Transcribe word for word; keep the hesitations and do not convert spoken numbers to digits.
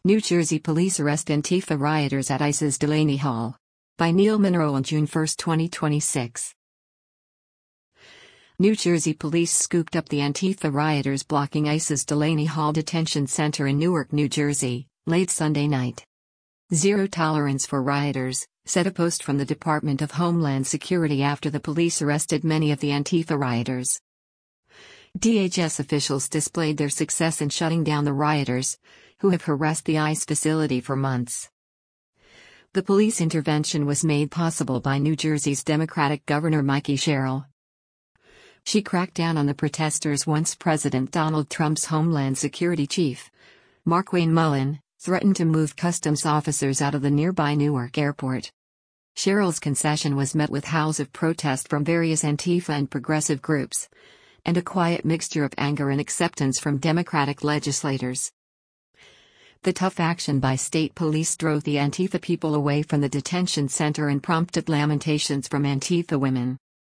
New Jersey police arrest Antifa rioters at ICE's Delaney Hall. By Neil Monroe on June first, twenty twenty-six. New Jersey police scooped up the Antifa rioters blocking ICE's Delaney Hall Detention Center in Newark, New Jersey, late Sunday night. Zero tolerance for rioters, said a post from the Department of Homeland Security after the police arrested many of the Antifa rioters. D H S officials displayed their success in shutting down the rioters, who have harassed the ICE facility for months. The police intervention was made possible by New Jersey's Democratic Governor Mikie Sherrill. She cracked down on the protesters once President Donald Trump's Homeland Security chief, Markwayne Mullin, threatened to move customs officers out of the nearby Newark airport. Sherrill's concession was met with howls of protest from various Antifa and progressive groups, and a quiet mixture of anger and acceptance from Democratic legislators. The tough action by state police drove the Antifa people away from the detention center and prompted lamentations from Antifa women.